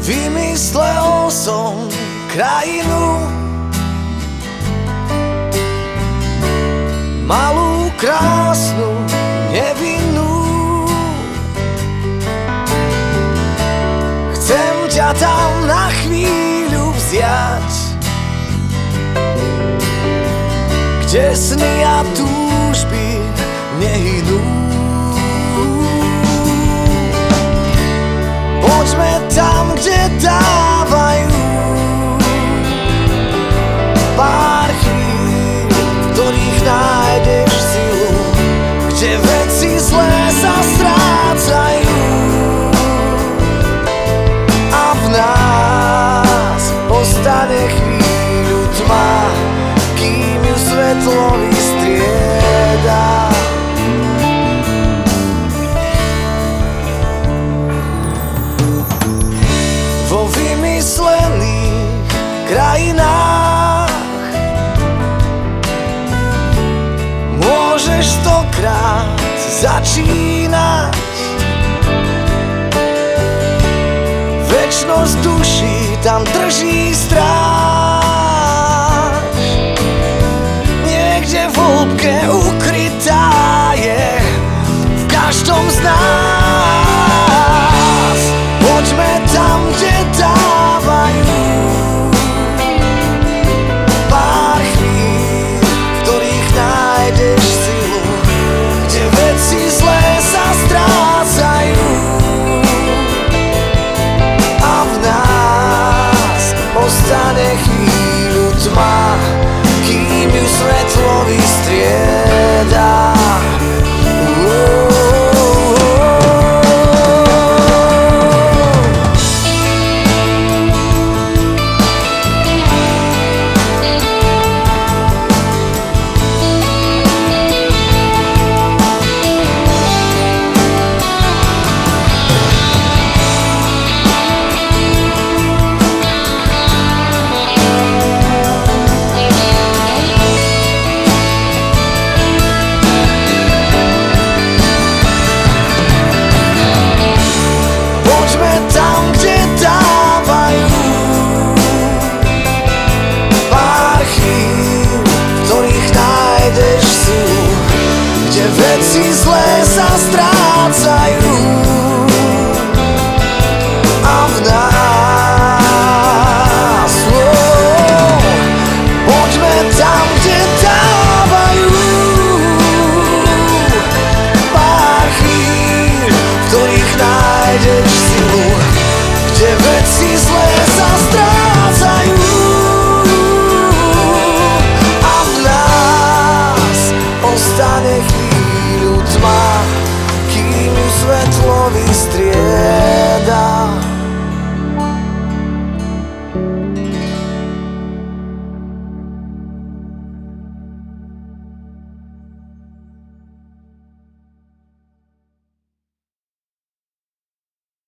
Vymyslel som krajinu, malú, krásnu, nevinnú. Chcem ťa tam na chvíľu vziať, kde sny a túžby nehynú. Poďme tam, kde dávajú pár chvíľ, v ktorých nájdeš silu, kde veci zlé sa strácajú a v nás ostane chvíľu tma, kým ju svetlo vystrieda. Vo vymyslených krajinách môžeš stokrát začínať. Večnosť duši tam drží stráž, niekde v hĺbke ukrytá je v každom z nás. Poďme tam, kde dávajú pár chvíľ, v ktorých nájdeš silu, kde veci zlé sa strácajú a v nás ostane chvíľu tma, kým ju svetlo vystrieda. Tam, kde dávajú pár chvíľ, v ktorých nájdeš silu, kde veci zlé sa strácajú a v nás